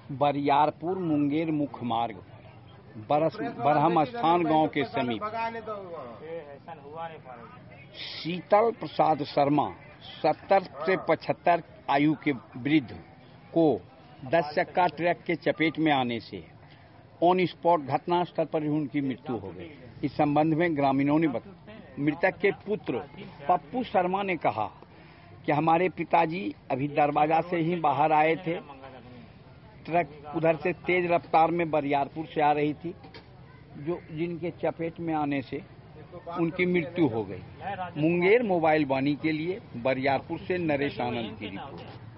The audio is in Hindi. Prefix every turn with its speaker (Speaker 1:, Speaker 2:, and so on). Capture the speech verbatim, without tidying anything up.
Speaker 1: बरियारपुर मुंगेर मुख्य मार्ग पर बरस बरहम स्थान गांव के समीप शीतल प्रसाद शर्मा सत्तर से पचहत्तर आयु के वृद्ध को दस चक्का ट्रक के चपेट में आने से ऑन स्पॉट घटनास्थल पर ही उनकी मृत्यु हो गई। इस संबंध में ग्रामीणों ने मृतक के पुत्र पप्पू शर्मा ने कहा कि हमारे पिताजी अभी दरवाजा से ही बाहर आए थे। ट्रक उधर से तेज रफ्तार में बरियारपुर से आ रही थी, जो जिनके चपेट में आने से उनकी मृत्यु हो गई। मुंगेर मोबाइल वाणी के लिए बरियारपुर से नरेश आनंद की रिपोर्ट।